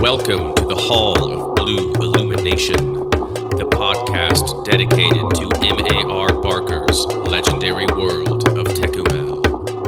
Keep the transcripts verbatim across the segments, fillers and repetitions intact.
Welcome to the Hall of Blue Illumination, the podcast dedicated to M A R Barker's legendary world of Tecumel.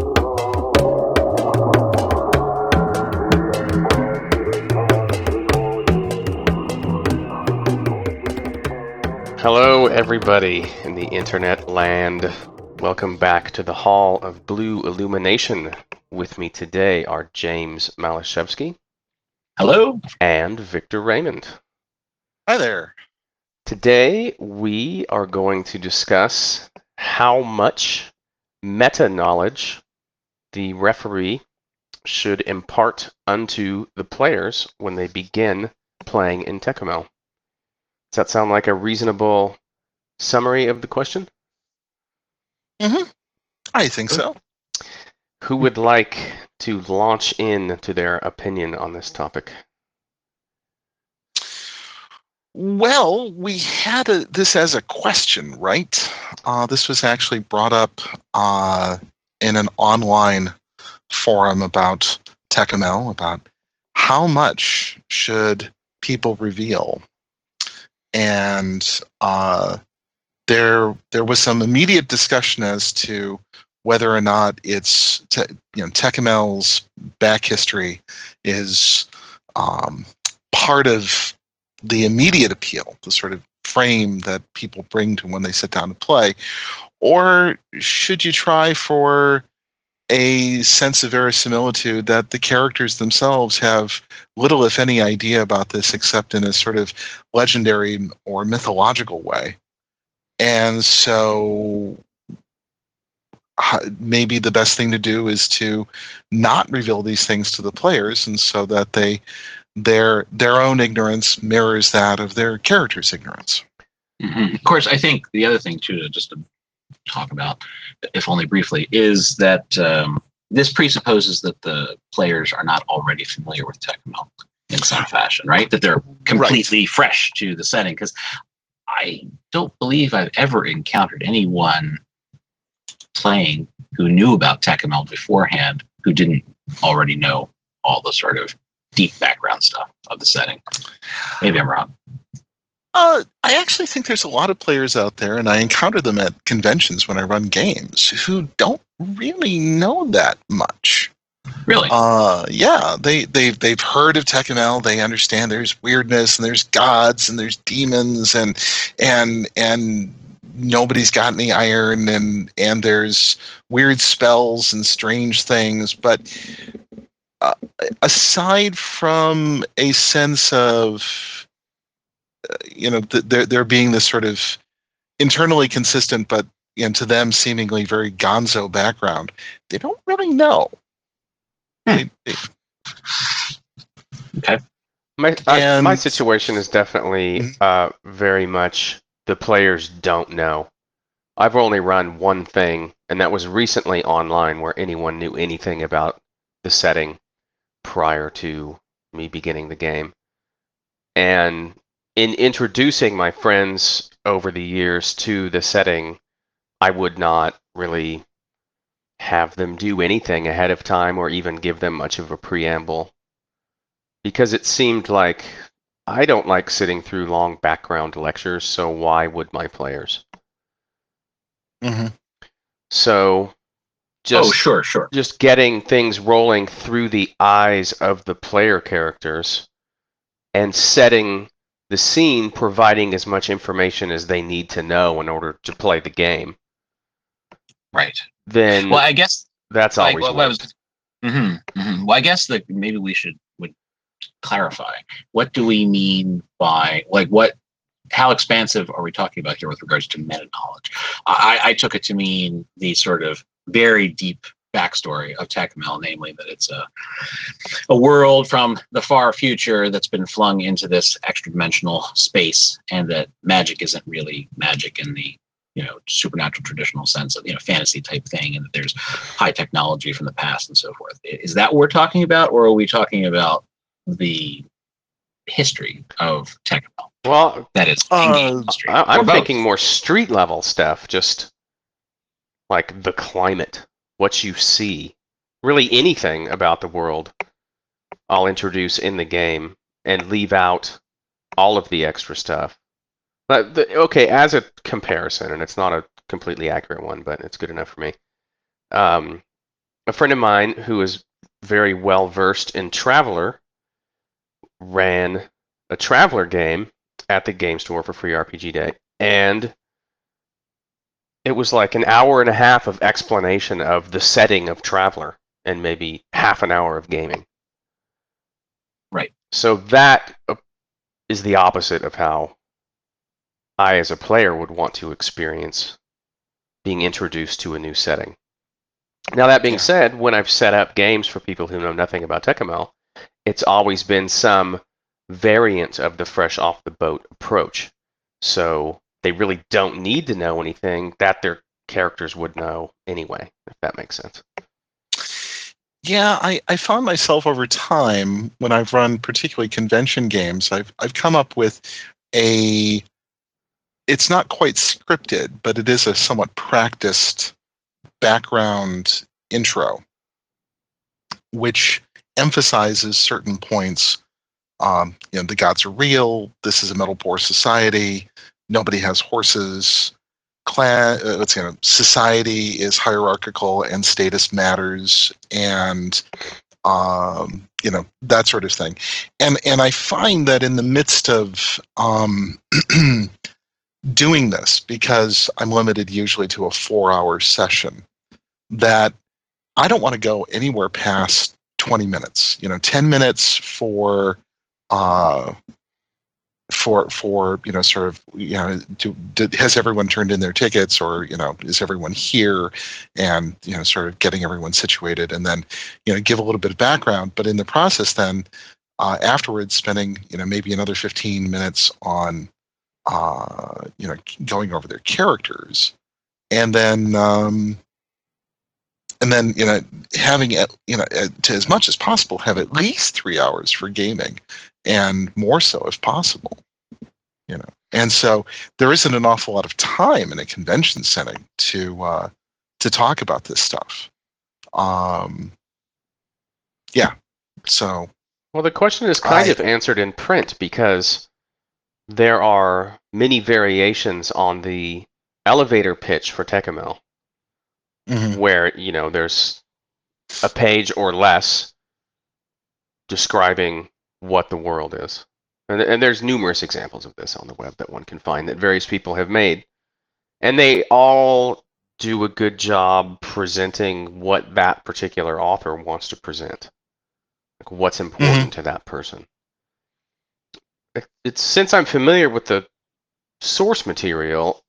Hello, everybody in the internet land. Welcome back to the Hall of Blue Illumination. With me today are James Malashevsky. Hello. And Victor Raymond. Hi there. Today we are going to discuss how much meta-knowledge the referee should impart unto the players when they begin playing in Tecumel. Does that sound like a reasonable summary of the question? Mm-hmm. I think so. Who would like to launch in to their opinion on this topic? Well, we had a, this as a question, right? Uh, this was actually brought up uh, in an online forum about Tecumel, about how much should people reveal. And uh, there, there was some immediate discussion as to whether or not it's, te- you know, Tecumel's back history is um, part of the immediate appeal, the sort of frame that people bring to when they sit down to play, or should you try for a sense of verisimilitude that the characters themselves have little, if any, idea about this except in a sort of legendary or mythological way? And so maybe the best thing to do is to not reveal these things to the players, and so that they their their own ignorance mirrors that of their character's ignorance. Mm-hmm. Of course, I think the other thing too, to just to talk about, if only briefly, is that um, this presupposes that the players are not already familiar with Tecumel in some fashion, right? That they're completely right. fresh to the setting. Because I don't believe I've ever encountered anyone playing who knew about Tecumel beforehand who didn't already know all the sort of deep background stuff of the setting. Maybe I'm wrong. Uh, I actually think there's a lot of players out there, and I encounter them at conventions when I run games, who don't really know that much. Really? Uh, yeah, they, they've, they've heard of Tecumel. They understand there's weirdness, and there's gods, and there's demons, and and and nobody's got any iron, and, and there's weird spells and strange things. But uh, aside from a sense of, uh, you know, th- there there being this sort of internally consistent, but you know, to them seemingly very gonzo background, they don't really know. Hmm. They, they, okay. My I, And- my situation is definitely Mhm. uh, very much the players don't know. I've only run one thing, and that was recently online, where anyone knew anything about the setting prior to me beginning the game. And in introducing my friends over the years to the setting, I would not really have them do anything ahead of time or even give them much of a preamble, because it seemed like I don't like sitting through long background lectures, so why would my players? mm-hmm. So just oh, sure, sure. just getting things rolling through the eyes of the player characters and setting the scene, providing as much information as they need to know in order to play the game. Right. Then Well, I guess that's like, always well, worked. was, mm-hmm, mm-hmm. Well, I guess that maybe we should would clarify. What do we mean by, like, what? How expansive are we talking about here with regards to meta knowledge? I, I took it to mean the sort of very deep backstory of Tecumel, namely that it's a a world from the far future that's been flung into this extra dimensional space, and that magic isn't really magic in the, you know, supernatural traditional sense of, you know, fantasy type thing, and that there's high technology from the past and so forth. Is that what we're talking about, or are we talking about the history of Tecumel? Well, That is Uh, history, I, I'm or both? thinking more street level stuff, just like the climate, what you see, really anything about the world, I'll introduce in the game. and leave out all of the extra stuff. But the, okay, as a comparison, and it's not a completely accurate one, but it's good enough for me. Um, a friend of mine who is very well versed in Traveller ran a Traveller game at the game store for Free R P G Day, and it was like an hour and a half of explanation of the setting of Traveller and maybe half an hour of gaming. Right. So that is the opposite of how I, as a player, would want to experience being introduced to a new setting. Now, that being Yeah. said, when I've set up games for people who know nothing about Tekkamel, it's always been some variant of the fresh off the boat approach. So they really don't need to know anything that their characters would know anyway, if that makes sense. Yeah, I, I found myself over time when I've run particularly convention games, I've I've come up with a it's not quite scripted, but it is a somewhat practiced background intro, which emphasizes certain points. Um, you know, the gods are real. This is a metal poor society. Nobody has horses. Clan, uh, let's see, you know, society is hierarchical and status matters, and um, you know, that sort of thing. And and I find that in the midst of um, doing this, because I'm limited usually to a four-hour session, that I don't want to go anywhere past twenty minutes. You know, ten minutes for uh, for for you know, sort of, you know, to, to, has everyone turned in their tickets, or, you know, is everyone here, and, you know, sort of getting everyone situated, and then, you know, give a little bit of background, but in the process then uh, afterwards spending, you know, maybe another fifteen minutes on uh, you know, going over their characters, and then um, and then, you know, having it, you know, to as much as possible have at least three hours for gaming, and more so if possible, you know. And so there isn't an awful lot of time in a convention setting to uh, to talk about this stuff. Um, yeah. So. Well, the question is kind I, of answered in print, because there are many variations on the elevator pitch for Tekkamel, mm-hmm. where, you know, there's a page or less describing what the world is. And, and there's numerous examples of this on the web that one can find that various people have made. And they all do a good job presenting what that particular author wants to present, like what's important Mm-hmm. to that person. It's since I'm familiar with the source material,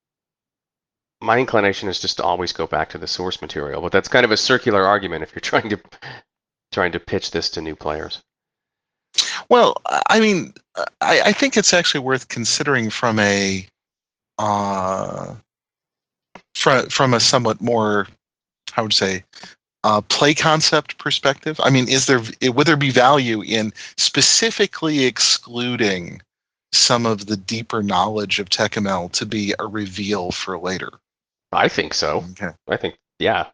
my inclination is just to always go back to the source material. But that's kind of a circular argument if you're trying to trying to pitch this to new players. Well, I mean, I, I think it's actually worth considering from a uh, from from a somewhat more, how would you say, uh, play concept perspective. I mean, is there would there be value in specifically excluding some of the deeper knowledge of Tekkamel to be a reveal for later? I think so. Okay. I think, yeah.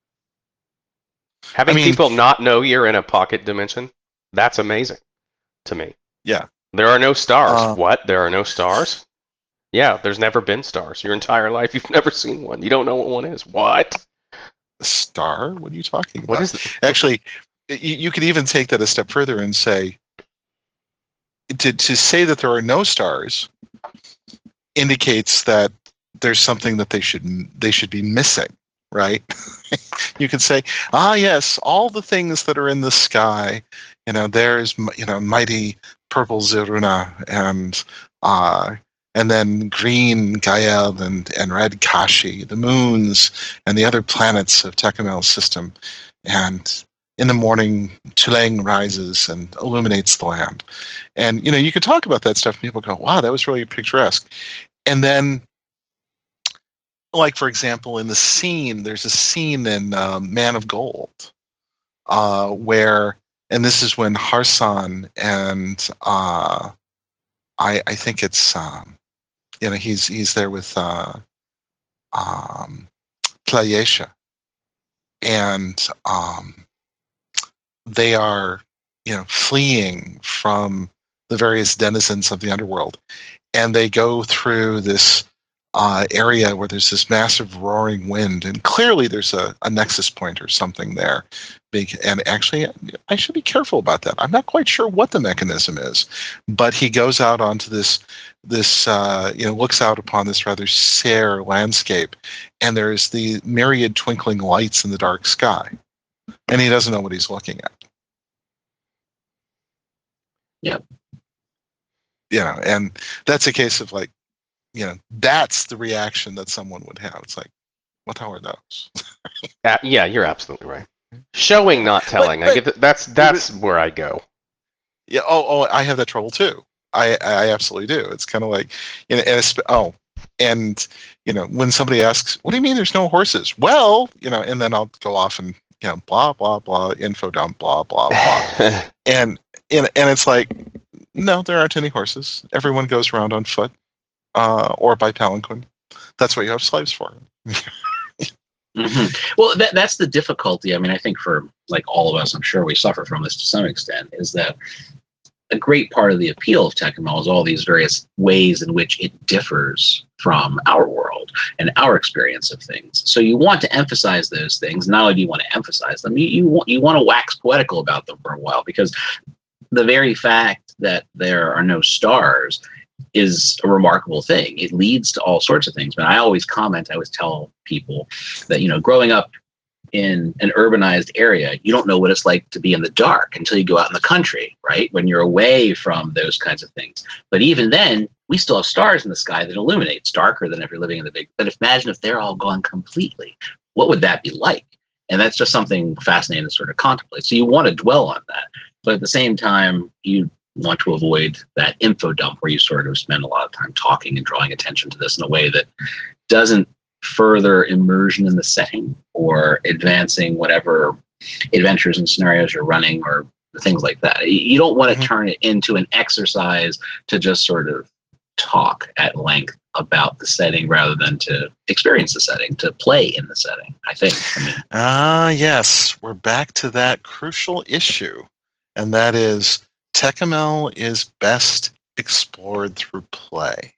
Having I mean, people not know you're in a pocket dimension, that's amazing to me. Yeah. There are no stars. Uh, What? There are no stars? Yeah, there's never been stars. Your entire life, you've never seen one. You don't know what one is. What? Star? What are you talking about? What is it? Actually, you, you could even take that a step further and say, to to say that there are no stars indicates that there's something that they should they should be missing, right? You could say, ah, yes, all the things that are in the sky, you know, there's, you know, mighty purple Zeruna, and uh, and then green Gael, and, and red Kashi, the moons and the other planets of Tekkamel's system. And in the morning, Tuleng rises and illuminates the land. And, you know, you could talk about that stuff and people go, wow, that was really picturesque. And then, like, for example, in the scene, there's a scene in uh, Man of Gold uh, where, and this is when Harsan and uh, I, I think it's, um, you know, he's he's there with uh, um, Playesha, and um, they are, you know, fleeing from the various denizens of the underworld, and they go through this uh, area where there's this massive roaring wind, and clearly there's a, a nexus point or something there. Big, and actually, I should be careful about that. I'm not quite sure what the mechanism is, but he goes out onto this, this uh, you know, looks out upon this rather sere landscape, and there's the myriad twinkling lights in the dark sky, and he doesn't know what he's looking at. Yep. You know, and that's a case of like, you know, that's the reaction that someone would have. It's like, what the hell are those? Uh, yeah, you're absolutely right. Showing, not telling. But- I get that. That's that's where I go. Yeah. Oh, oh, I have that trouble too. I, I absolutely do. It's kind of like, you know, and it's, oh, and you know, when somebody asks, "What do you mean there's no horses?" Well, you know, and then I'll go off and you know, blah blah blah, info dump, blah blah blah, and and and it's like, no, there aren't any horses. Everyone goes around on foot, uh, or by palanquin. That's what you have slaves for. hmm Well, that, that's the difficulty. I mean, I think for like all of us, I'm sure we suffer from this to some extent, is that a great part of the appeal of Tekkamel is all these various ways in which it differs from our world and our experience of things. So you want to emphasize those things. Not only do you want to emphasize them, you, you, want, you want to wax poetical about them for a while, because the very fact that there are no stars is a remarkable thing. It leads to all sorts of things. But I always comment, I always tell people that, you know, growing up in an urbanized area, you don't know what it's like to be in the dark until you go out in the country, right? When you're away from those kinds of things. But even then, we still have stars in the sky that illuminate. It's darker than if you're living in the big. But if, imagine if they're all gone completely, what would that be like? And that's just something fascinating to sort of contemplate. So you want to dwell on that. But at the same time, you want to avoid that info dump where you sort of spend a lot of time talking and drawing attention to this in a way that doesn't further immersion in the setting or advancing whatever adventures and scenarios you're running or things like that. You don't want to Mhm. turn it into an exercise to just sort of talk at length about the setting rather than to experience the setting, to play in the setting, I think. I mean, Ah, yes, we're back to that crucial issue, and that is Tekkamel is best explored through play.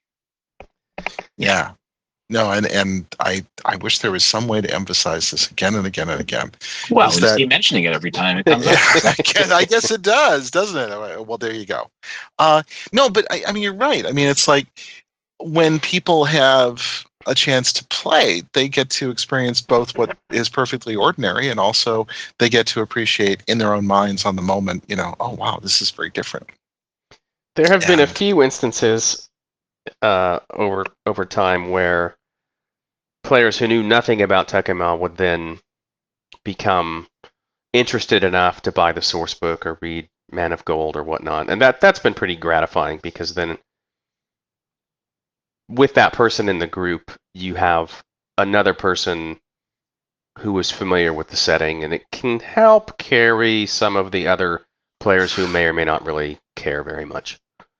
Yeah. No, and, and I, I wish there was some way to emphasize this again and again and again. well, Is we just that- keep mentioning it every time it comes up. I, guess, I guess it does, doesn't it? Well, there you go. Uh, no, but I, I mean, you're right. I mean, it's like when people have a chance to play, they get to experience both what is perfectly ordinary and also they get to appreciate in their own minds on the moment, you know, oh, wow, this is very different. There have been a And- few instances uh, over over time where players who knew nothing about Tekkamel would then become interested enough to buy the source book or read Man of Gold or whatnot, and that that's been pretty gratifying because then with that person in the group, you have another person who is familiar with the setting, and it can help carry some of the other players who may or may not really care very much.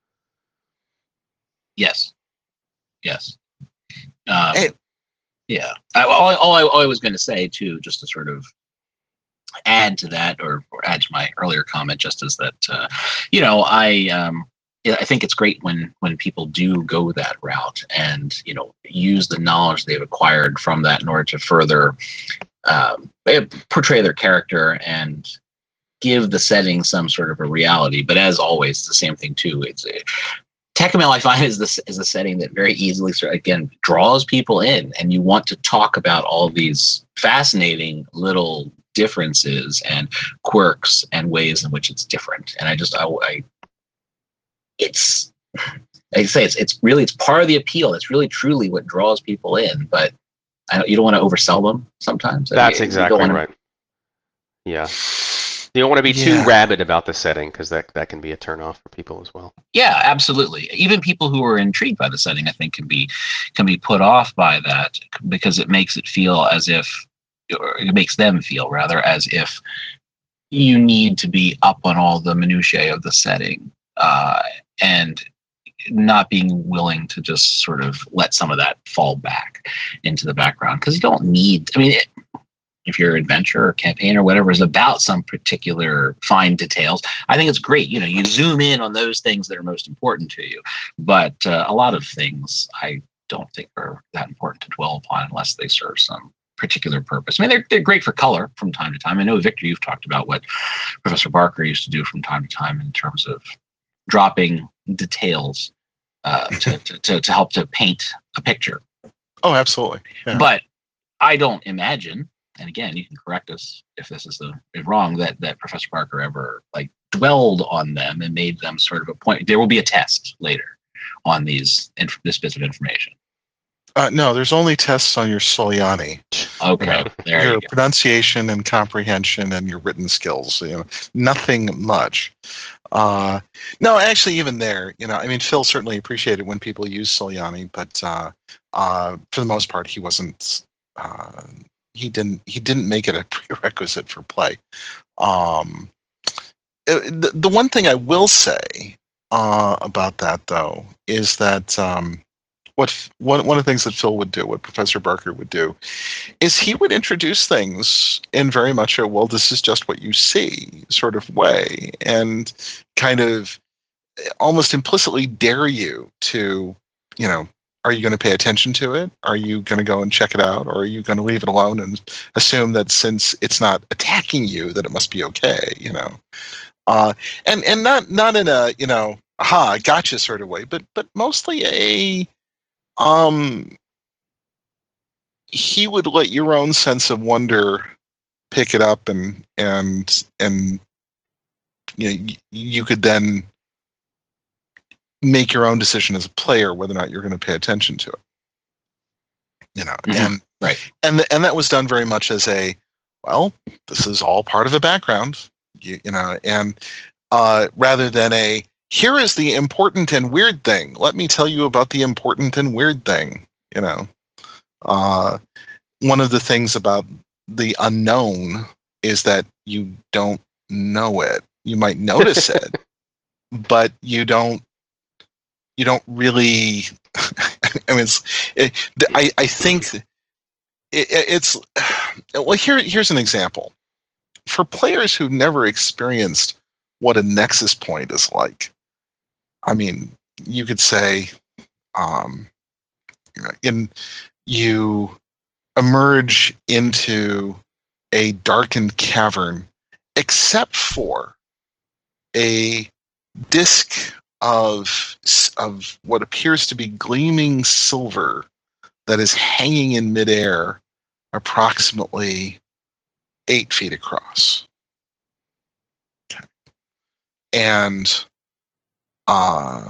Yes. Yes. Um, Hey. Yeah. I, all, all, I, all I was going to say, too, just to sort of add to that or, or add to my earlier comment, just as that, uh, you know, I um, I think it's great when when people do go that route and, you know, use the knowledge they've acquired from that in order to further um, portray their character and give the setting some sort of a reality. But as always, it's the same thing, too. It's a, Tekkamel, I find, is this is a setting that very easily, again, draws people in, and you want to talk about all these fascinating little differences and quirks and ways in which it's different. And I just, I, I it's, like I say, it's it's really it's part of the appeal. It's really truly what draws people in. But I don't, you don't want to oversell them sometimes. That's I mean, you don't exactly wanna- right. Yeah. You don't want to be too Yeah. rabid about the setting because that, that can be a turnoff for people as well. Yeah, absolutely. Even people who are intrigued by the setting, I think, can be can be put off by that because it makes it feel as if, or it makes them feel rather as if you need to be up on all the minutiae of the setting, uh, and not being willing to just sort of let some of that fall back into the background because you don't need. I mean, it, if your adventure or campaign or whatever is about some particular fine details, I think it's great. You know, you zoom in on those things that are most important to you. But uh, a lot of things I don't think are that important to dwell upon unless they serve some particular purpose. I mean, they're, they're great for color from time to time. I know, Victor, you've talked about what Professor Barker used to do from time to time in terms of dropping details uh, to, to, to, to help to paint a picture. Oh, absolutely. Yeah. But I don't imagine, and again, you can correct us if this is the is wrong, that that Professor Parker ever like dwelled on them and made them sort of a point. There will be a test later on these inf- this bit of information. Uh, no, there's only tests on your Soliani, Okay, there your you go. pronunciation and comprehension and your written skills. You know, nothing much. Uh, no, actually, even there, you know, I mean, Phil certainly appreciated when people use Soliani, but uh, uh, for the most part, he wasn't. Uh, he didn't. He didn't make it a prerequisite for play. Um, it, the, the one thing I will say uh, about that, though, is that. Um, What one one of the things that Phil would do, what Professor Barker would do, is he would introduce things in very much a well, this is just what you see sort of way, and kind of almost implicitly dare you to, you know, are you going to pay attention to it? Are you going to go and check it out, or are you going to leave it alone and assume that since it's not attacking you, that it must be okay? You know, uh, and and not not in a you know, aha, I gotcha sort of way, but but mostly a Um, he would let your own sense of wonder pick it up, and and and you know, y- you could then make your own decision as a player whether or not you're going to pay attention to it. You know, Mhm. and Right. and and that was done very much as a well, this is all part of a background, you, you know, and uh, rather than a here is the important and weird thing. Let me tell you about the important and weird thing. You know, uh, one of the things about the unknown is that you don't know it. You might notice it, but you don't. You don't really. I mean, it's, it, I I think it, it's well. Here here's an example for players who've never experienced what a nexus point is like. I mean, you could say, um, in you emerge into a darkened cavern, except for a disk of of what appears to be gleaming silver that is hanging in midair, approximately eight feet across, and uh,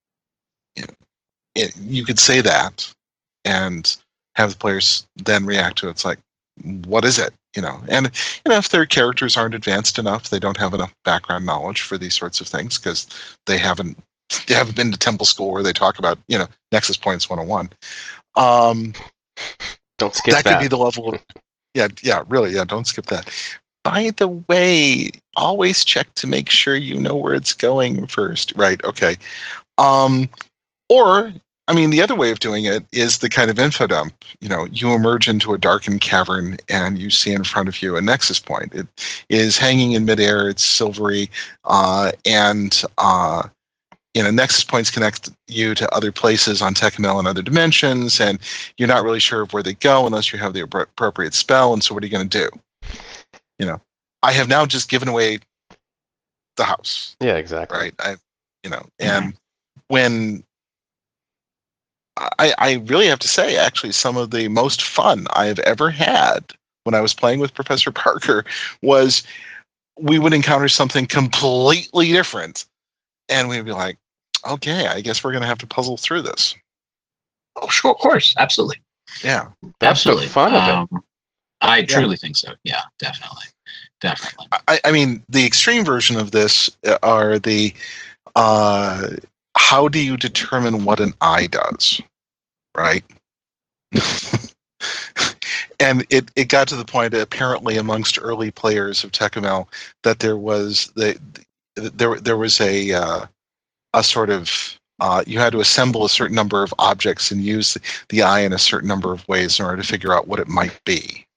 it, you could say that and have the players then react to it. It's like, what is it? You know, and you know, if their characters aren't advanced enough, they don't have enough background knowledge for these sorts of things because they haven't they haven't been to temple school where they talk about, you know, Nexus Points one oh one. Um, Don't skip that that. could be the level of yeah, yeah, really, yeah. Don't skip that. By the way, always check to make sure you know where it's going first. Right? Okay. Um, or, I mean, the other way of doing it is the kind of info dump. You know, you emerge into a darkened cavern and you see in front of you a nexus point. It is hanging in midair. It's silvery, uh, and uh, you know, nexus points connect you to other places on Tekkamel and other dimensions, and you're not really sure of where they go unless you have the appropriate spell. And so, what are you going to do? You know, I have now just given away the house. Yeah, exactly. Right. I, you know, and when I, I really have to say, actually, some of the most fun I've ever had when I was playing with Professor Parker was we would encounter something completely different, and we'd be like, okay, I guess we're going to have to puzzle through this. Oh, sure, of course, absolutely. Yeah. That's Absolutely. the fun of it. Um, I truly think so. Yeah, definitely. Definitely. I, I mean, the extreme version of this are the uh, how do you determine what an eye does, right? And it, it got to the point, apparently, amongst early players of Tekkamel, that there was the there there was a uh, a sort of uh, you had to assemble a certain number of objects and use the, the eye in a certain number of ways in order to figure out what it might be.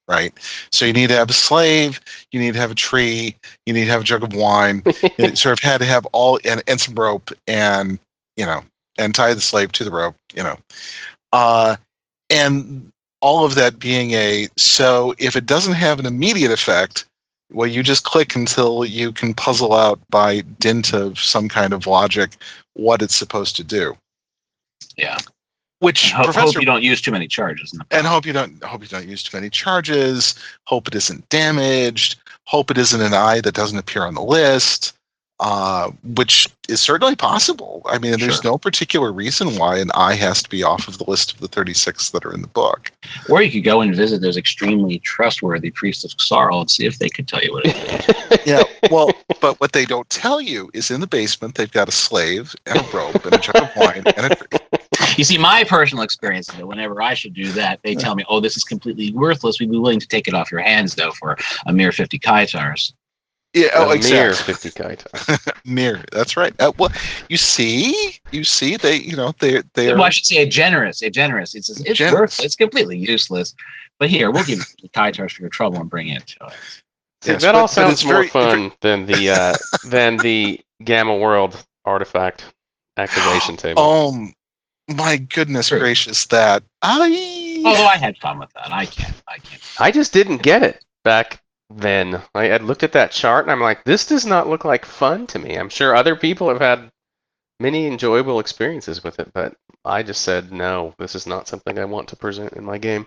right? So you need to have a slave, you need to have a tree, you need to have a jug of wine. You sort of had to have all and, and some rope, and you know, and tie the slave to the rope, you know, uh, and all of that being a so if it doesn't have an immediate effect, well, you just click until you can puzzle out by dint of some kind of logic what it's supposed to do. Yeah. Which Ho- Professor hope you don't use too many charges. In the and hope you don't hope you don't use too many charges. Hope it isn't damaged. Hope it isn't an eye that doesn't appear on the list, uh, which is certainly possible. I mean, there's Sure. no particular reason why an eye has to be off of the list of the thirty-six that are in the book. Or you could go and visit those extremely trustworthy priests of Xarl and see if they could tell you what it is. Yeah, well, but what they don't tell you is in the basement they've got a slave and a rope and a jug of wine and a tree. You see, my personal experience is that whenever I should do that, they tell me, "Oh, this is completely worthless. We'd be willing to take it off your hands, though, for a mere fifty kaitars." Yeah, oh, A mere exactly. fifty kaita. Mere. That's right. Uh, well, you see, you see, they, you know, they, they are. Well, I should say a generous, a generous. It's it's Generous. worthless. It's completely useless. But here, we'll give you the kaitars for your trouble and bring it to us. See, Yes, that but- all but sounds it's more very- fun than the uh, than the Gamma World artifact activation table. Oh my goodness True. gracious! That I. Although I had fun with that, I can't. I can't. I just didn't get it back then. I had looked at that chart and I'm like, this does not look like fun to me. I'm sure other people have had many enjoyable experiences with it, but I just said, no, this is not something I want to present in my game.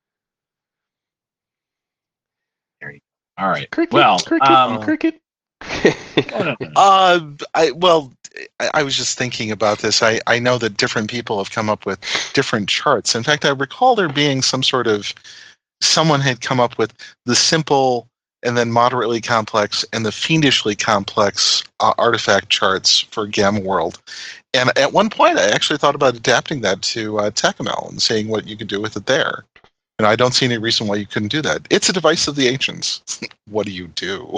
All right. Cricket, well, cricket, um, cricket. oh, no, no, no. Uh, I well, I, I was just thinking about this. I, I know that different people have come up with different charts. In fact, I recall there being some sort of someone had come up with the simple and then moderately complex and the fiendishly complex uh, artifact charts for Gamma World. And at one point, I actually thought about adapting that to uh, Takamel and seeing what you could do with it there. And I don't see any reason why you couldn't do that. It's a device of the ancients. What do you do?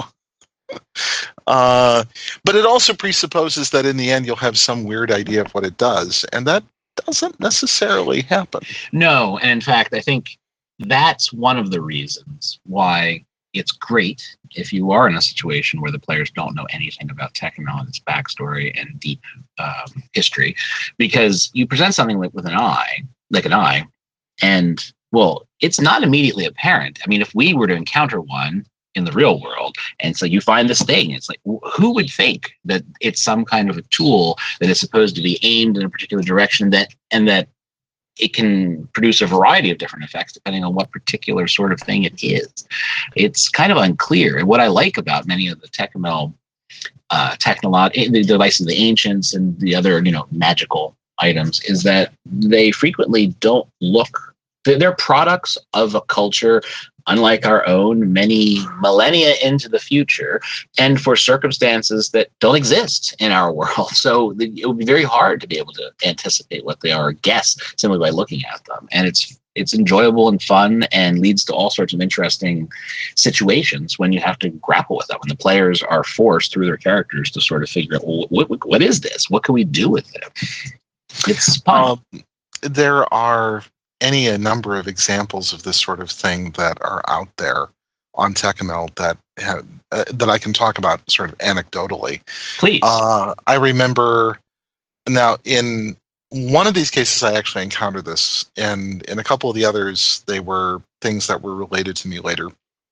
Uh, but it also presupposes that in the end you'll have some weird idea of what it does, and that doesn't necessarily happen. No, and in fact, I think that's one of the reasons why it's great if you are in a situation where the players don't know anything about Tekkamel and its backstory and deep um, history, because you present something like with an eye, like an eye, and well, it's not immediately apparent. I mean, if we were to encounter one in the real world, and so you find this thing, it's like, wh- who would think that it's some kind of a tool that is supposed to be aimed in a particular direction, that and that it can produce a variety of different effects depending on what particular sort of thing it is. It's kind of unclear. And what I like about many of the Tekkamel uh, technology, the devices of the ancients and the other, you know, magical items, is that they frequently don't look. They're, they're products of a culture unlike our own, many millennia into the future, and for circumstances that don't exist in our world. So it would be very hard to be able to anticipate what they are or guess simply by looking at them. And it's it's enjoyable and fun and leads to all sorts of interesting situations when you have to grapple with that, when the players are forced through their characters to sort of figure out, well, what, what is this? What can we do with it? It's fun. Um, there are any a number of examples of this sort of thing that are out there on Tekkamel that have, uh, that I can talk about sort of anecdotally. Please. Uh, I remember now in one of these cases I actually encountered this, and in a couple of the others they were things that were related to me later.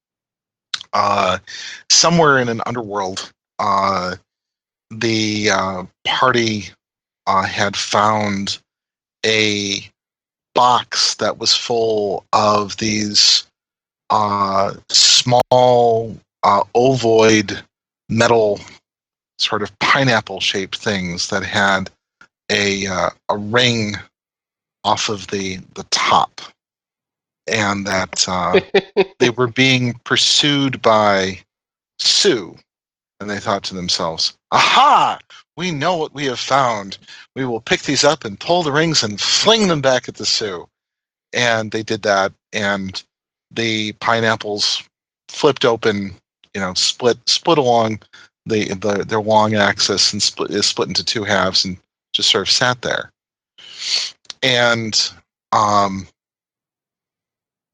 Uh, somewhere in an underworld, uh, the uh, party uh, had found a box that was full of these uh, small uh, ovoid metal sort of pineapple shaped things that had a uh, a ring off of the the top, and that uh, they were being pursued by Sue, and they thought to themselves, aha, we know what we have found. We will pick these up and pull the rings and fling them back at the Sioux. And they did that, and the pineapples flipped open, you know, split split along the, the their long axis and split is split into two halves and just sort of sat there. And um,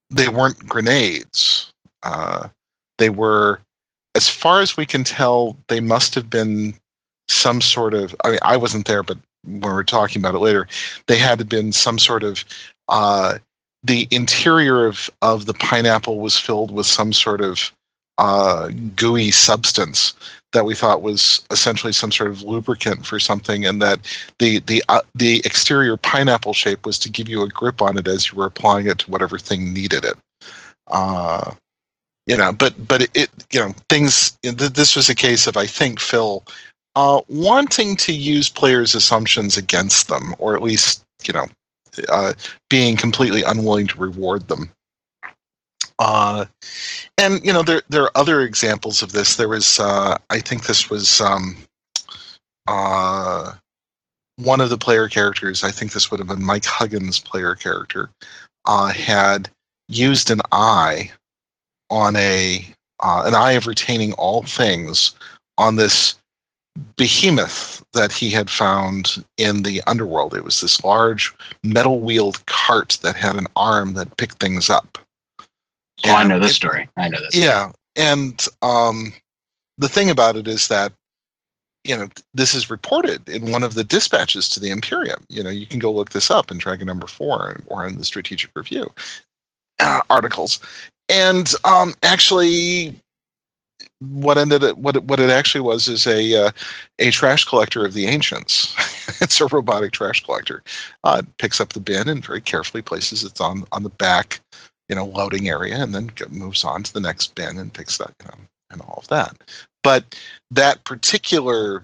they weren't grenades. Uh, they were, as far as we can tell, they must have been some sort of. I mean, I wasn't there, but when we're talking about it later, they had to been some sort of. Uh, the interior of of the pineapple was filled with some sort of uh, gooey substance that we thought was essentially some sort of lubricant for something, and that the the uh, the exterior pineapple shape was to give you a grip on it as you were applying it to whatever thing needed it. Uh, you know, but but it, it you know things. This was a case of, I think, Phil uh, wanting to use players' assumptions against them, or at least you know uh, being completely unwilling to reward them. Uh, and you know there there are other examples of this. There was uh, I think this was um, uh, one of the player characters. I think this would have been Mike Huggins' player character. Uh, had used an eye on a uh, an eye of retaining all things on this behemoth that he had found in the underworld. It was this large metal wheeled cart that had an arm that picked things up. Oh, I And know this it- story. I know this. Yeah, and um, the thing about it is that you know this is reported in one of the dispatches to the Imperium. You know, you can go look this up in Dragon Number Four or in the Strategic Review uh, articles. And um, actually, what ended it, what it, what it actually was is a uh, a trash collector of the ancients. It's a robotic trash collector. Uh, it picks up the bin and very carefully places it on on the back, you know, loading area, and then go- moves on to the next bin and picks that, you know, and all of that. But that particular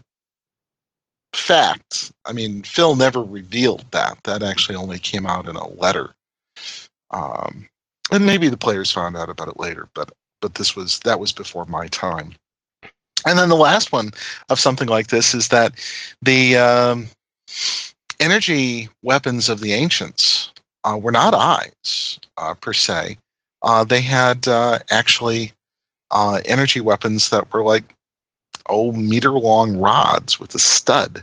fact, I mean, Phil never revealed that. That actually only came out in a letter. Um, and maybe the players found out about it later, but but this was that was before my time. And then the last one of something like this is that the um, energy weapons of the ancients uh, were not eyes uh, per se. Uh, they had uh, actually uh, energy weapons that were like oh meter long rods with a stud,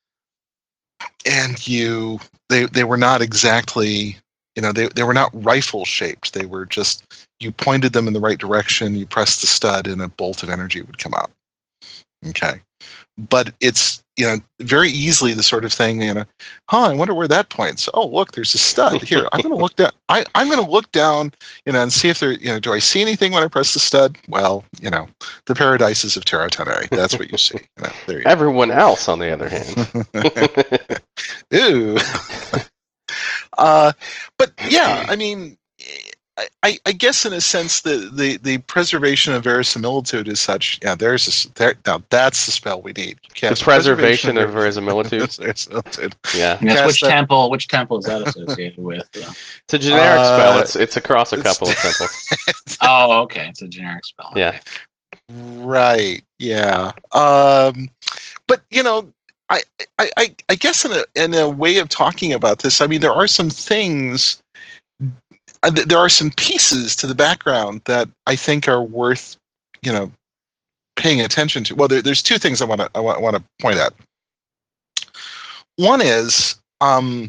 and you they they were not exactly. You know, they, they were not rifle shaped. They were just, you pointed them in the right direction, you pressed the stud, and a bolt of energy would come out. Okay. But it's, you know, very easily the sort of thing, you know, huh, I wonder where that points. Oh, look, there's a stud. Here, I'm going to look down. I, I'm going to look down, you know, and see if there, you know, do I see anything when I press the stud? Well, you know, the paradises of Terra Tenere. That's what you see. You know, there you go. Everyone else, on the other hand. Ooh. uh, but yeah, I mean, I, I, I guess in a sense the, the, the preservation of verisimilitude is such. Yeah, there's a, there, now that's the spell we need. The Cast preservation of verisimilitude. verisimilitude. Yeah. And that's Cast which that- temple? Which temple is that associated with? Uh, It's a generic Uh, spell. It's it's across a it's- couple of temples. oh, okay. It's a generic spell. Yeah. Right. Yeah. Um, but you know, I, I, I, I guess in a in a way of talking about this, I mean, there are some things. uh, th- There are some pieces to the background that I think are worth, you know, paying attention to. Well, there, there's two things I want to I want, want to point out. One is um,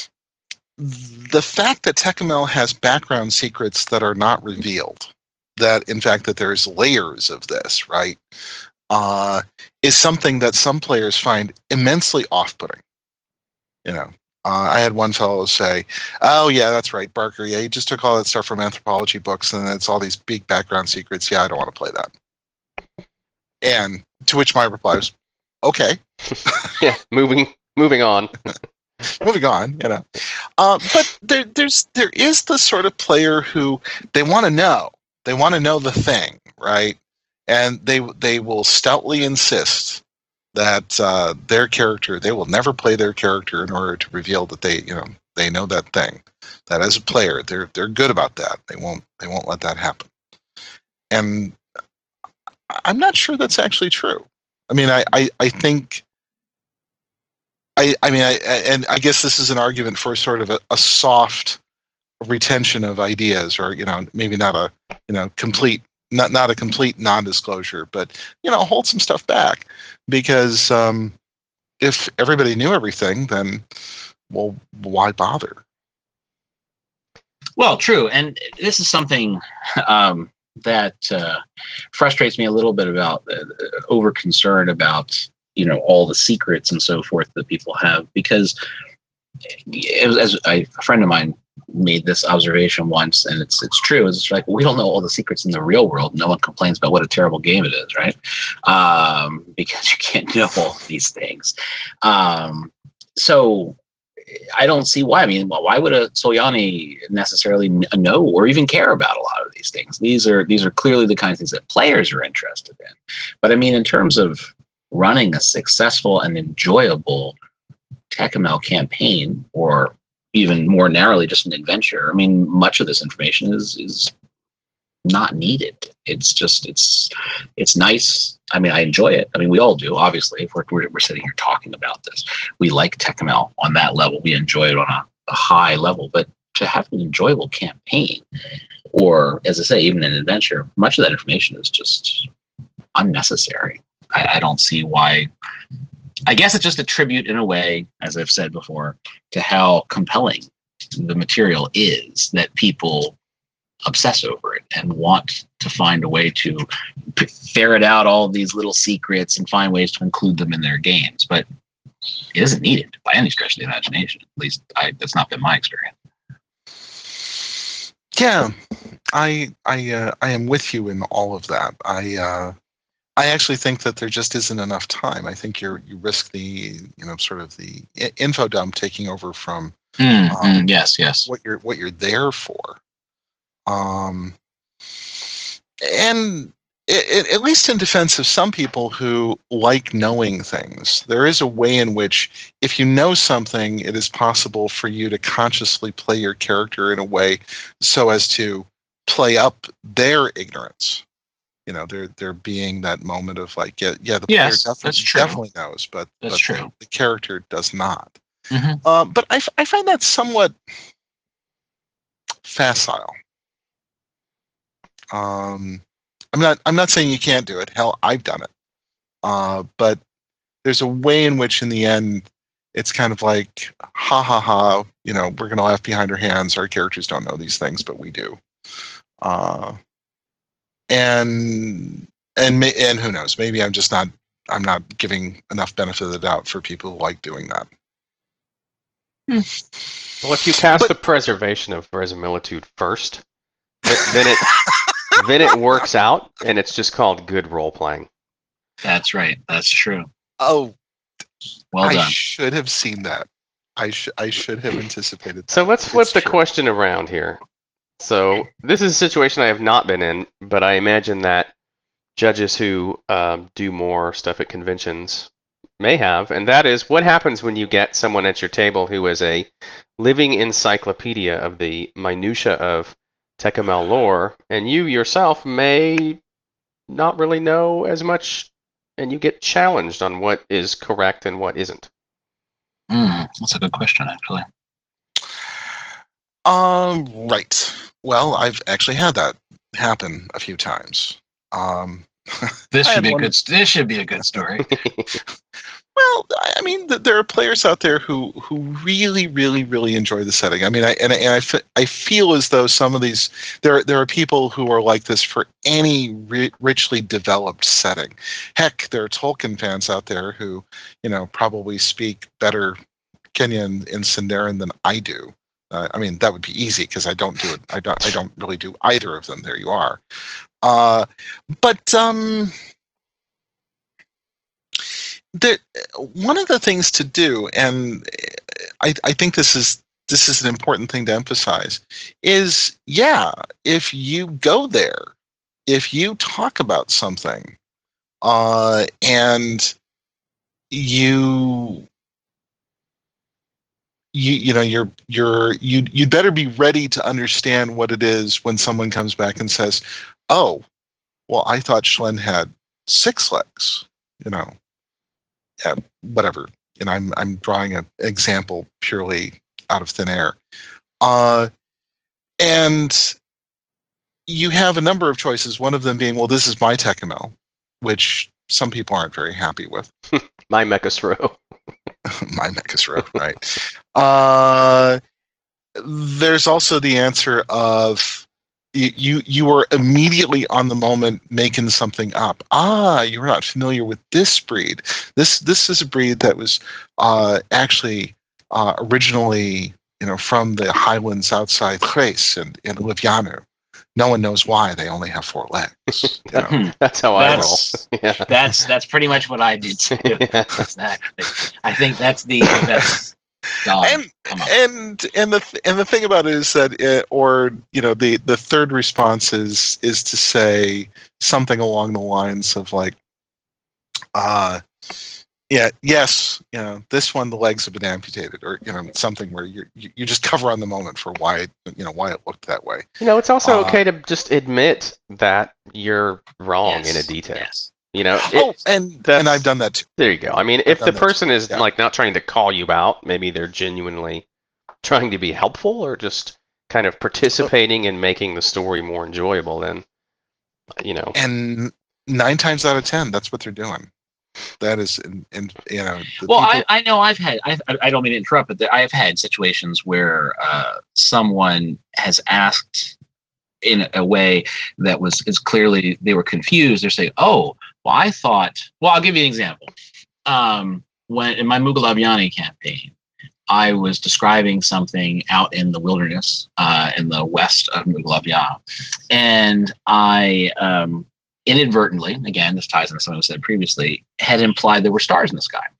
the fact that Tecumel has background secrets that are not revealed. That in fact that there's layers of this, right? Uh, is something that some players find immensely off-putting. You know, uh, I had one fellow say, "Oh yeah, that's right, Barker. Yeah, he just took all that stuff from anthropology books, and it's all these big background secrets. Yeah, I don't want to play that." And to which my reply was, "Okay, Yeah. Moving moving on. moving on." You know, uh, but there, there's there is the sort of player who they want to know. They want to know the thing, right? And they they will stoutly insist that uh, their character, they will never play their character in order to reveal that they, you know, they know that thing. That as a player, they're they're good about that. They won't they won't let that happen. And I'm not sure that's actually true. I mean, I I, I think. I, I mean, I, and I guess this is an argument for sort of a, a soft retention of ideas, or you know, maybe not a you know complete, not not a complete non-disclosure, but you know, hold some stuff back, because um, if everybody knew everything, then well, why bother? Well, true, and this is something um, that uh, frustrates me a little bit about uh, over concern about you know all the secrets and so forth that people have, because as, as I, a friend of mine made this observation once, and it's it's true. It's like, we don't know all the secrets in the real world. No one complains about what a terrible game it is, right? Um, because you can't know all these things. Um, so I don't see why. I mean, why would a Soleani necessarily know or even care about a lot of these things? These are these are clearly the kind of things that players are interested in. But I mean, in terms of running a successful and enjoyable Tekkamel campaign, or even more narrowly just an adventure, I mean, much of this information is is not needed. It's just it's it's nice. I mean, I enjoy it. I mean, we all do, obviously. If we're we're, we're sitting here talking about this, we like Tekkamel on that level. We enjoy it on a, a high level. But to have an enjoyable campaign, or as I say, even an adventure, much of that information is just unnecessary. I, I don't see why. I guess it's just a tribute in a way, as I've said before, to how compelling the material is, that people obsess over it and want to find a way to p- ferret out all these little secrets and find ways to include them in their games. But it isn't needed by any stretch of the imagination. At least I, that's not been my experience. Yeah, I I uh, I am with you in all of that. I uh, I actually think that there just isn't enough time. I think you're you risk the you know sort of the i- info dump taking over from Mm, um, mm, yes, yes. what you're what you're there for. Um, and it, it, at least in defense of some people who like knowing things, there is a way in which, if you know something, it is possible for you to consciously play your character in a way so as to play up their ignorance. You know, there there being that moment of like, yeah, yeah, the player Yes, definitely, that's true. definitely knows, but, That's but true. the character does not. Mhm. Uh, but I, f- I find that somewhat facile. Um, I'm not I'm not saying you can't do it. Hell, I've done it. Uh, but there's a way in which, in the end, it's kind of like, ha ha ha. You know, we're gonna laugh behind our hands. Our characters don't know these things, but we do. Uh, and and may, and who knows? Maybe I'm just not I'm not giving enough benefit of the doubt for people who like doing that. Well, if you cast But- the preservation of verisimilitude first, th- then it then it works out, and it's just called good role playing. That's right. That's true. Oh, Well I done. should have seen that. I should I should have anticipated that. So let's flip It's the true. question around here. So this is a situation I have not been in, but I imagine that judges who um, do more stuff at conventions may have, and that is, what happens when you get someone at your table who is a living encyclopedia of the minutia of Tekkamel lore, and you yourself may not really know as much, and you get challenged on what is correct and what isn't. Mm, that's a good question, actually. Um, right. Well, I've actually had that happen a few times. Um, This I should had be a one- good. This should be a good story. well, I I mean, th- there are players out there who who really, really, really enjoy the setting. I mean, I and, I- and I, fe- I feel as though some of these there there are people who are like this for any ri- richly developed setting. Heck, there are Tolkien fans out there who, you know, probably speak better Kenyan and Sindarin than I do. Uh, I mean, that would be easy because I don't do it. I don't. I don't really do either of them. There you are. Uh, but um, the one of the things to do, and I, I think this is this is an important thing to emphasize, is yeah, if you go there, if you talk about something, uh, and you you you know you're you're you you'd better be ready to understand what it is when someone comes back and says, oh, well, I thought Schlen had six legs, you know, yeah, whatever. And I'm I'm drawing an example purely out of thin air. Uh, and you have a number of choices. One of them being, well, this is my Tekkamel, which some people aren't very happy with. My Mechasro. My Mechasro, right? Uh, there's also the answer of you, you you were immediately on the moment making something up. Ah, you're not familiar with this breed. This this is a breed that was uh, actually uh, originally, you know, from the highlands outside Thrace and in Livianu. No one knows why they only have four legs. You know? Hmm. That's how I roll. That's Yeah. that's that's pretty much what I do too. Yeah. Exactly. I think that's the that's God. and Come on. and and the th- and the thing about it is that it, or you know the the third response is is to say something along the lines of like uh yeah yes you know this one the legs have been amputated, or you know something where you you you just cover on the moment for why it, you know why it looked that way. You know, it's also Uh, okay to just admit that you're wrong in a Yes. detail. Yes. You know, it- oh and that's- and I've done that too. there you go. I mean, if done the that person is yeah. like not trying to call you out, maybe they're genuinely trying to be helpful or just kind of participating in making the story more enjoyable, then you know. And nine times out of ten, that's what they're doing. That is, and, and you know, the Well, people, I, I know I've had, I, I don't mean to interrupt, but there- I've had situations where uh, someone has asked in a way that was is clearly they were confused. They're saying, oh, well, I thought, well, I'll give you an example. Um, when in my Mugalabyani campaign, I was describing something out in the wilderness uh, in the west of Mugalabya, and I um, inadvertently, again, this ties into something I said previously, had implied there were stars in the sky.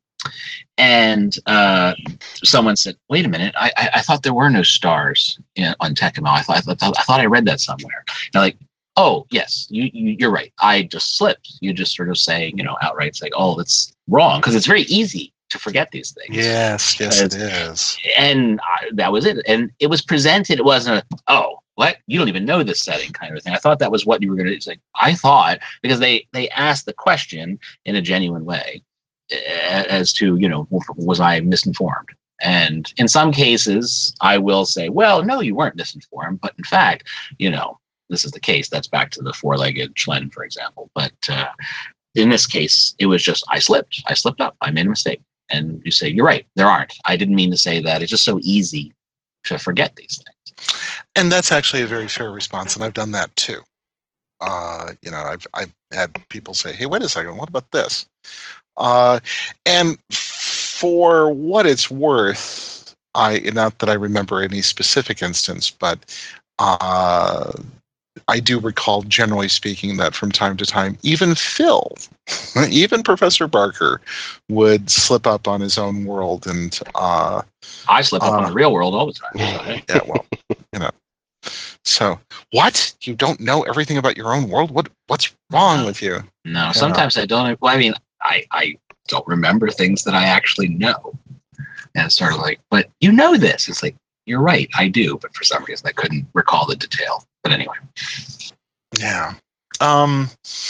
And uh, someone said, "Wait a minute! I, I, I thought there were no stars in, on Tekamo. I thought, I thought I thought I read that somewhere." And I'm like, "Oh, yes, you, you you're right. I just slipped. You just sort of saying, you know, outright saying, oh, that's wrong,' because it's very easy to forget these things." yes, yes, it is. And I, that was it. And it was presented. It wasn't a, oh, what? You don't even know this setting kind of thing. I thought that was what you were going to say. I thought, because they they asked the question in a genuine way as to, you know, was I misinformed? And in some cases, I will say, well, no, you weren't misinformed. But in fact, you know, this is the case. That's back to the four-legged Schlen, for example. But uh, in this case, it was just, I slipped. I slipped up. I made a mistake. And you say, you're right, there aren't. I didn't mean to say that. It's just so easy to forget these things. And that's actually a very fair response, and I've done that too. Uh, you know, I've I've had people say, "Hey, wait a second, what about this?" Uh, and for what it's worth, I not that I remember any specific instance, but uh, I do recall, generally speaking, that from time to time, even Phil, even Professor Barker, would slip up on his own world, and uh, I slip up Uh, on the real world all the time. So, yeah, well, you know. So, what? You don't know everything about your own world? What? What's wrong with you? no, sometimes I don't. Well, I mean, I, I don't remember things that I actually know. And it's sort of like, but you know this. It's like, you're right, I do. But for some reason, I couldn't recall the detail. But anyway. Yeah. Um.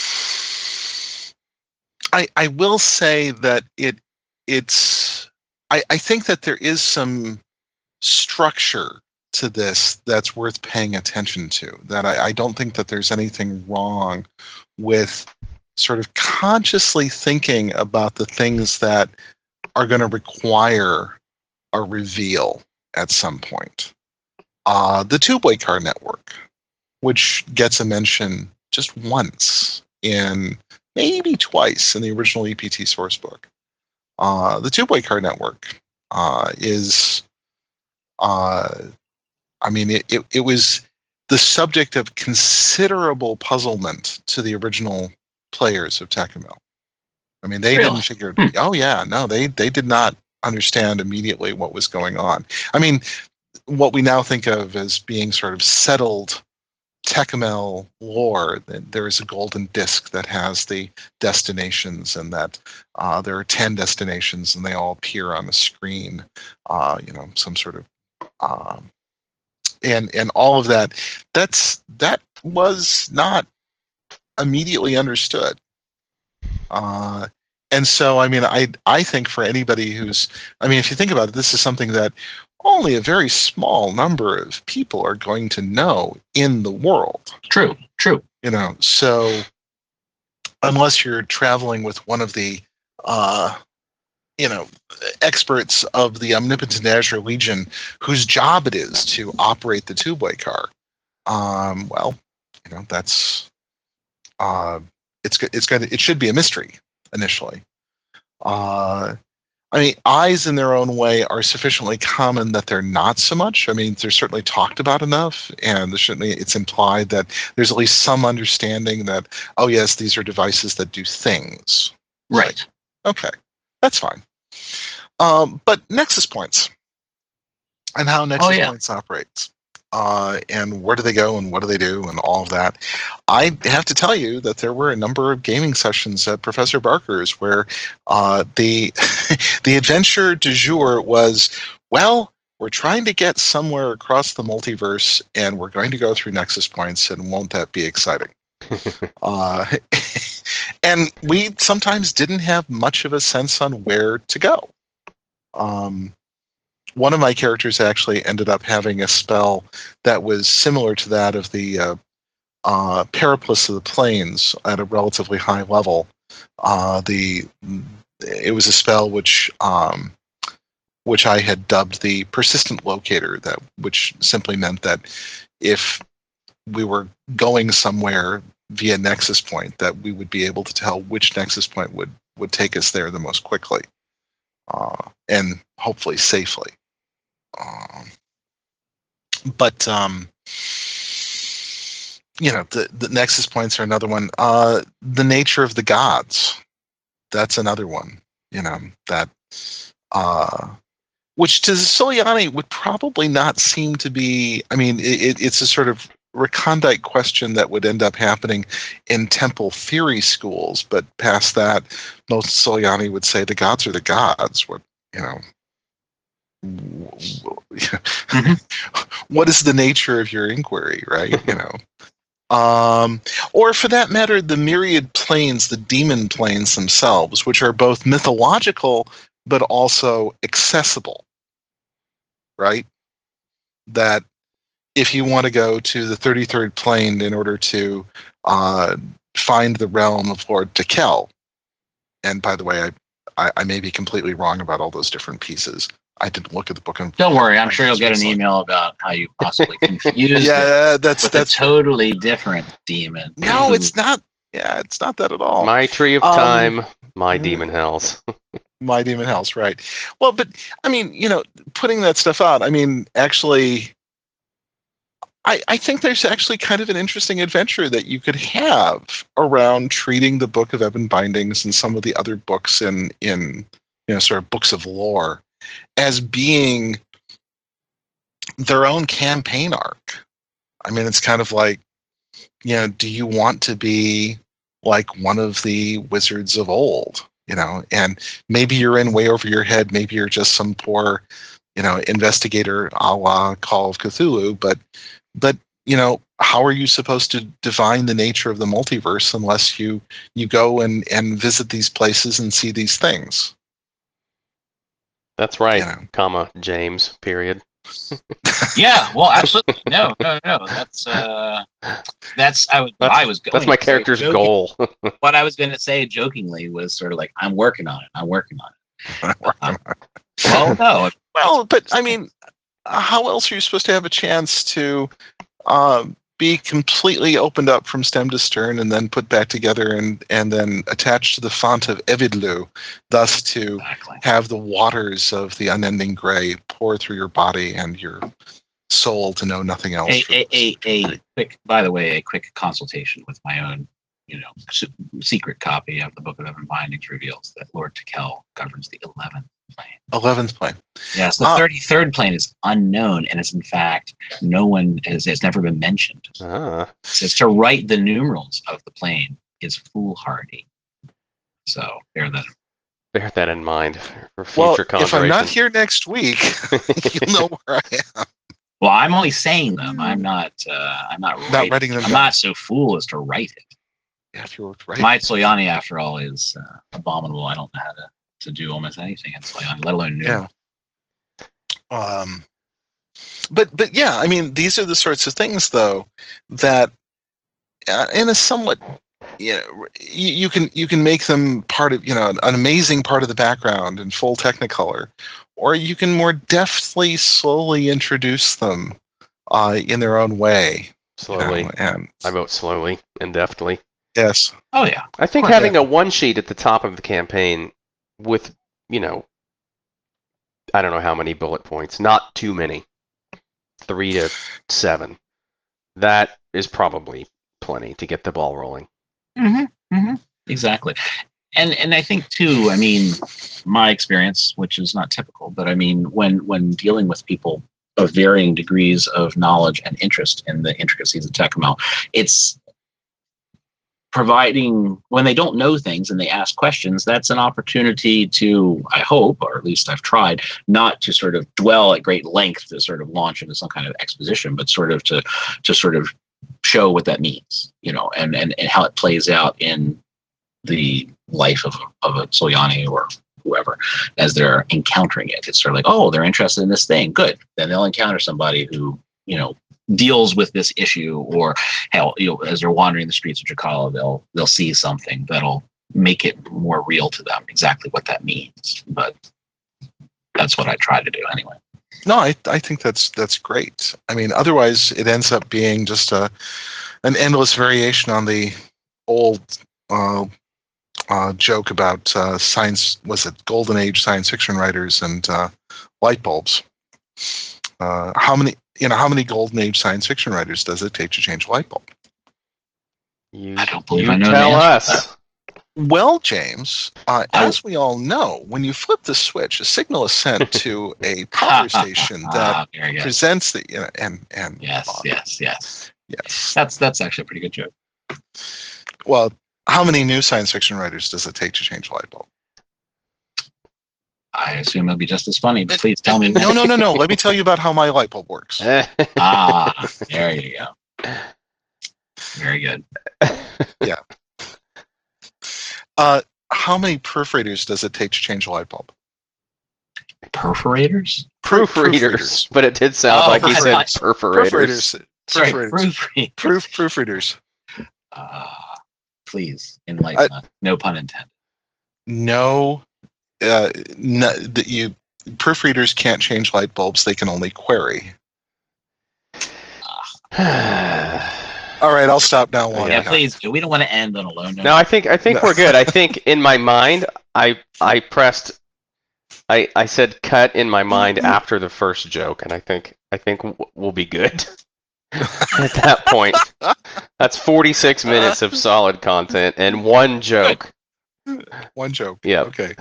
I I will say that it it's I I think that there is some structure to this that's worth paying attention to. That I, I don't think that there's anything wrong with sort of consciously thinking about the things that are going to require a reveal at some point. Uh, the two-way car network, which gets a mention just once in maybe twice in the original E P T source book. Uh, the two-way car network uh, is uh, I mean, it, it, it was the subject of considerable puzzlement to the original players of Tekamo. I mean, they Really? didn't figure, Hmm. oh yeah, no, they, they did not understand immediately what was going on. I mean, what we now think of as being sort of settled Tekamo lore, that there is a golden disc that has the destinations, and that uh, there are ten destinations and they all appear on the screen, uh, you know, some sort of um, and and all of that, that's that was not immediately understood. Uh, and so, I mean, I I think for anybody who's, I mean, if you think about it, this is something that only a very small number of people are going to know in the world. True, true. You know, so unless you're traveling with one of the uh, you know, experts of the Omnipotent Azure Legion whose job it is to operate the two-way car. Um, well, you know, that's uh, it's it's going to it should be a mystery initially. Uh, I mean, eyes in their own way are sufficiently common that they're not so much. I mean, they're certainly talked about enough, and there's certainly it's implied that there's at least some understanding that, oh yes, these are devices that do things. Right. Okay, that's fine. Um, but Nexus points and how Nexus Oh, yeah. points operates. Uh, and where do they go and what do they do and all of that. I have to tell you that there were a number of gaming sessions at Professor Barker's where uh, the the adventure du jour was, well, we're trying to get somewhere across the multiverse and we're going to go through Nexus points, and won't that be exciting? uh, and we sometimes didn't have much of a sense on where to go. Um, One of my characters actually ended up having a spell that was similar to that of the uh, uh, Periplus of the Plains at a relatively high level. Uh, the it was a spell which um, which I had dubbed the Persistent Locator, that which simply meant that if we were going somewhere via Nexus Point, that we would be able to tell which Nexus Point would would take us there the most quickly, uh, and hopefully safely. Um, but um, you know, the, the Nexus points are another one. Uh, the nature of the gods, that's another one. You know, that uh, which to Soliani would probably not seem to be. I mean, it, it's a sort of recondite question that would end up happening in temple theory schools. But past that, most Soliani would say the gods are the gods. What you know. Mm-hmm. What is the nature of your inquiry, right? You know, um, or for that matter, the myriad planes, the demon planes themselves, which are both mythological but also accessible, right? That if you want to go to the thirty-third plane in order to uh, find the realm of Lord Tekel, and by the way, I, I, I may be completely wrong about all those different pieces. I didn't look at the book. Don't worry, I'm sure you'll get an email about how you possibly confused yeah, it that's with that's a totally different demon. No, it's not. Yeah, it's not that at all. My tree of Um, time, my demon hells. My demon hells, right? Well, but I mean, you know, putting that stuff out. I mean, actually, I I think there's actually kind of an interesting adventure that you could have around treating the Book of Ebon Bindings and some of the other books in in you know sort of books of lore as being their own campaign arc. I mean, it's kind of like, you know, do you want to be like one of the wizards of old, you know, and maybe you're in way over your head. Maybe you're just some poor, you know, investigator a la Call of Cthulhu, but, but, you know, how are you supposed to divine the nature of the multiverse unless you, you go and, and visit these places and see these things? That's right, You know. comma, James, period. Yeah, well, absolutely. No, no, no. That's uh, that's I was That's, I was going that's my to say character's joking- goal. What I was going to say jokingly was sort of like, I'm working on it. I'm working on it. Um, well, no. Well, but I mean, how else are you supposed to have a chance to um, be completely opened up from stem to stern and then put back together and, and then attached to the font of Evidlu, thus to Exactly. have the waters of the unending gray pour through your body and your soul to know nothing else? A, for a, the a, a quick, by the way, a quick consultation with my own, you know, s- secret copy of the Book of Ebon Bindings reveals that Lord Tekel governs the eleventh plane. eleventh plane. Yes, the Ah. thirty-third plane is unknown, and is in fact no one has. It's never been mentioned. Ah, It says to write the numerals of the plane is foolhardy. So bear that. bear that in mind for Well, future if I'm conjuration. not here next week, you'll know where I am. Well, I'm only saying them. I'm not. Uh, I'm not writing. Not writing them I'm down. not so fool as to write it. Yeah, if you're right. My Soyani, after all, is uh, abominable. I don't know how to, to do almost anything in Soyani, let alone numerals. Yeah. Um, but but yeah, I mean, these are the sorts of things, though, that uh, in a somewhat you know, you, you can you can make them part of, you know, an, an amazing part of the background in full Technicolor, or you can more deftly, slowly introduce them uh, in their own way. Slowly. You know, and I vote slowly and deftly. yes, Oh yeah. I think Quite having yeah. a one sheet at the top of the campaign with, you know, I don't know how many bullet points, not too many, three to seven. That is probably plenty to get the ball rolling. Mm-hmm, mm-hmm. Exactly. And and I think too, I mean, my experience, which is not typical, but I mean, when when dealing with people of varying degrees of knowledge and interest in the intricacies of Tecmo, it's providing, when they don't know things and they ask questions, that's an opportunity to, I hope, or at least I've tried, not to sort of dwell at great length to sort of launch into some kind of exposition, but sort of to to sort of show what that means, you know, and and, and how it plays out in the life of, of a Soyani or whoever as they're encountering it. It's sort of like, oh, they're interested in this thing. Good. Then they'll encounter somebody who, you know, deals with this issue, or hell, you know, as they're wandering the streets of Chikala, they'll they'll see something that'll make it more real to them, exactly what that means. But that's what I try to do anyway. no, I I think that's that's great. I mean, otherwise it ends up being just a an endless variation on the old uh, uh, joke about uh, science. Was it Golden Age science fiction writers and uh, light bulbs? Uh, how many you know how many Golden Age science fiction writers does it take to change a light bulb? You, I don't believe you I know the tell answer to us. Well, James, uh, Oh. as we all know, when you flip the switch, a signal is sent to a power station that Ah, very good. presents the you know, and and Yes, uh, yes, yes. yes. That's that's actually a pretty good joke. Well, how many new science fiction writers does it take to change a light bulb? I assume it'll be just as funny, but please tell me. No, no, no, no. Let me tell you about how my light bulb works. Ah, there you go. Very good. Uh, how many perforators does it take to change a light bulb? Perforators? Proofreaders, but it did sound Oh, like he said right. perforators. Perforators. Sorry, Perforators. proofreaders. Proof proofreaders. Ah, please enlighten us. No pun intended. No, uh, no, that you proofreaders can't change light bulbs. They can only query. All right, I'll stop now. Long Yeah, enough. please. We don't want to end on a low note. No, I think I think No. we're good. I think in my mind, I I pressed, I I said cut in my mind after the first joke, and I think I think w- we'll be good at that point. That's forty-six minutes of solid content and one joke. One joke. Yeah. Okay.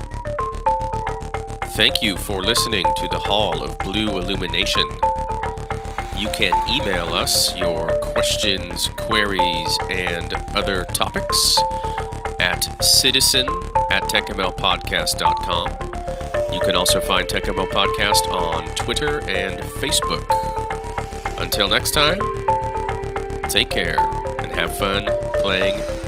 Thank you for listening to the Hall of Blue Illumination. You can email us your questions, queries, and other topics at citizen at techmlpodcast dot com. You can also find TechML Podcast on Twitter and Facebook. Until next time, take care and have fun playing